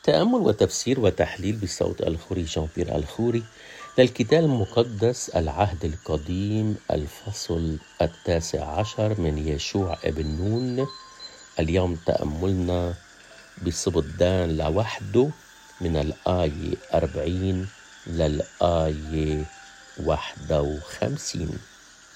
تأمل وتفسير وتحليل بصوت الخوري جان بيير الخوري للكتاب المقدس العهد القديم الفصل 19 من يشوع ابن نون. اليوم تأملنا بصبت دان لوحده من الآية 40 للآية 51.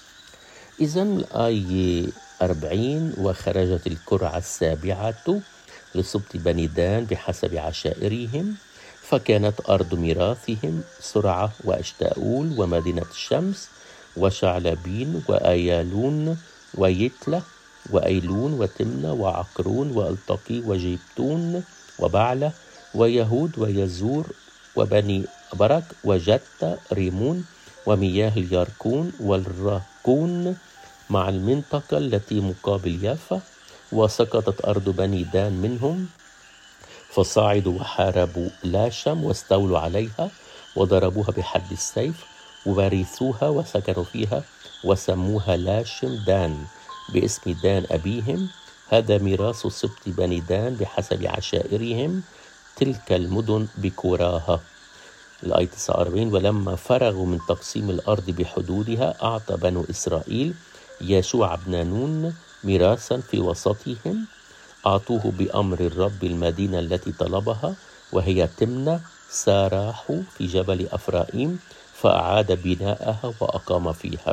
إذن الآية 40: وخرجت القرعة السابعة لسبط بني دان بحسب عشائرهم، فكانت أرض ميراثهم سرعة وأشتاؤول ومدينة الشمس وشعلبين وآيالون ويتلة وأيلون وتمنة وعقرون وألتقي وجيبتون وبعلة ويهود ويزور وبني برك وجتة ريمون ومياه اليركون والراكون مع المنطقة التي مقابل يافا. وسقطت أرض بني دان منهم، فصعدوا وحاربوا لاشم واستولوا عليها وضربوها بحد السيف وورثوها وسكنوا فيها وسموها لاشم دان باسم دان أبيهم. هذا ميراث سبط بني دان بحسب عشائرهم، تلك المدن بكراها. الآية 49: ولما فرغوا من تقسيم الأرض بحدودها أعطى بنو إسرائيل يشوع بن نون ميراثا في وسطهم، أعطوه بأمر الرب المدينة التي طلبها وهي تمنة ساراح في جبل أفرائيم، فأعاد بناءها وأقام فيها.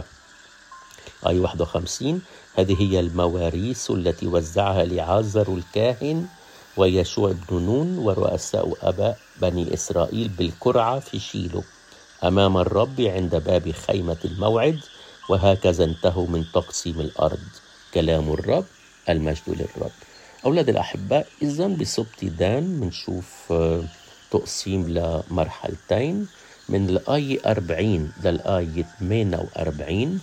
آية 51: هذه هي المواريث التي وزعها لعازر الكاهن ويشوع بن نون ورؤساء أباء بني إسرائيل بالقرعة في شيلو أمام الرب عند باب خيمة الموعد. وهكذا انتهوا من تقسيم الأرض. كلام الرب، المجد للرب. أولاد الأحباء، إذن بسبط دان منشوف تقسيم لمرحلتين. من الآية 40 للآية 48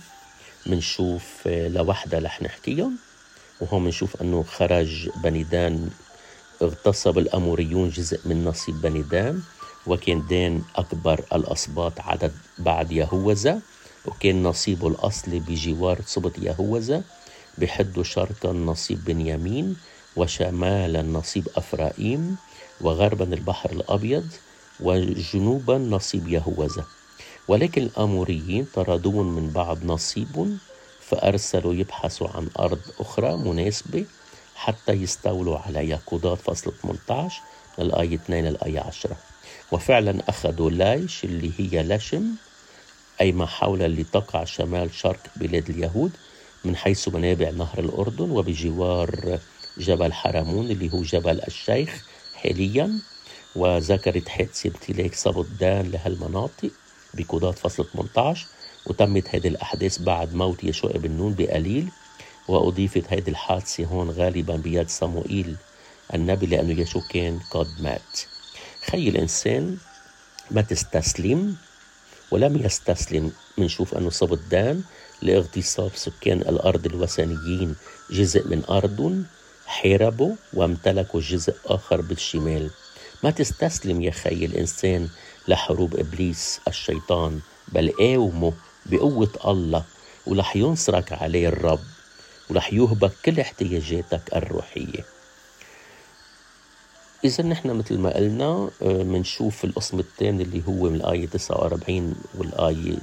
منشوف لوحدة رح نحكيهم، وهو منشوف أنه خرج بني دان، اغتصب الأموريون جزء من نصيب بني دان، وكان دان أكبر الأسباط عدد بعد يهوذا، وكان نصيبه الأصلي بجوار سبط يهوذا، بحده شرقا نصيب بنيامين، وشمالا نصيب أفرائيم، وغربا البحر الأبيض، وجنوبا نصيب يهوذا. ولكن الأموريين طردون من بعض نصيب، فأرسلوا يبحثوا عن أرض أخرى مناسبة حتى يستولوا عليها. قضاة فصل 18 من الآية 2 للآية 10. وفعلا أخذوا لايش اللي هي لشم، أي ما حول اللي تقع شمال شرق بلاد اليهود من حيث منابع نهر الأردن، وبجوار جبل حرمون اللي هو جبل الشيخ حاليا. وذكرت حادثة امتلاك سبط دان لهالمناطق بقضاة فصل 18، وتمت هذه الأحداث بعد موت يشوع بن نون بقليل، وأضيفت هذه الحادثة هون غالبا بيد صموئيل النبي لأنه يشوع كان قد مات. خي الإنسان ما تستسلم، ولم يستسلم. منشوف أنه سبط دان لاغتصاب سكان الأرض الوثنيين جزء من أرض، حاربوا وامتلكوا جزء آخر بالشمال. ما تستسلم يا خي الإنسان لحروب إبليس الشيطان، بل قاومه بقوة الله، ولح ينصرك عليه الرب، ولح يهبك كل احتياجاتك الروحية. إذا نحن مثل ما قلنا منشوف القسم الثاني اللي هو من الآية 49 والآية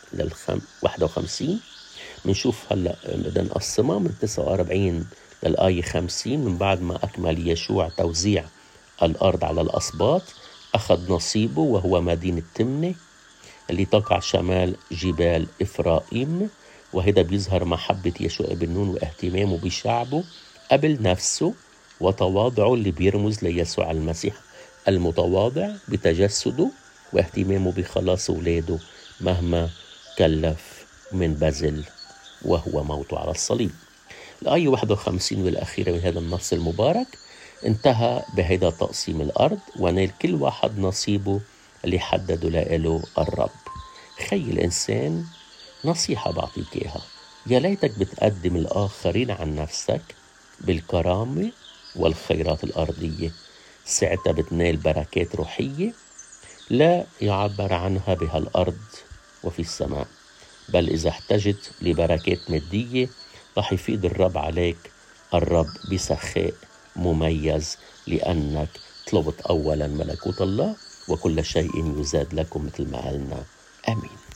51. منشوف هلأ بدنا نقسمها من 49 للآية 50. من بعد ما أكمل يشوع توزيع الأرض على الأسباط، أخذ نصيبه وهو مدينة تمنة اللي تقع شمال جبال إفرائيم. وهذا بيظهر محبة يشوع بن نون واهتمامه بشعبه قبل نفسه، وتواضعه اللي بيرمز ليسوع المسيح المتواضع بتجسده، واهتمامه بخلاص أولاده مهما كلف من بذل وهو موته على الصليب. الآية 51 والأخيرة من هذا النص المبارك انتهى بهذا تقسيم الأرض، ونال كل واحد نصيبه اللي حدده له الرب. خي الإنسان، نصيحة بعطيك إياها: يا ليتك بتقدم الآخرين عن نفسك بالكرامة والخيرات الأرضية، ساعتها بتنال بركات روحية لا يعبر عنها بهالأرض وفي السماء. بل إذا احتجت لبركات مادية رح يفيد الرب عليك، الرب بسخاء مميز، لأنك اطلبوا أولا ملكوت الله وكل شيء يزاد لكم مثل ما قالنا. آمين.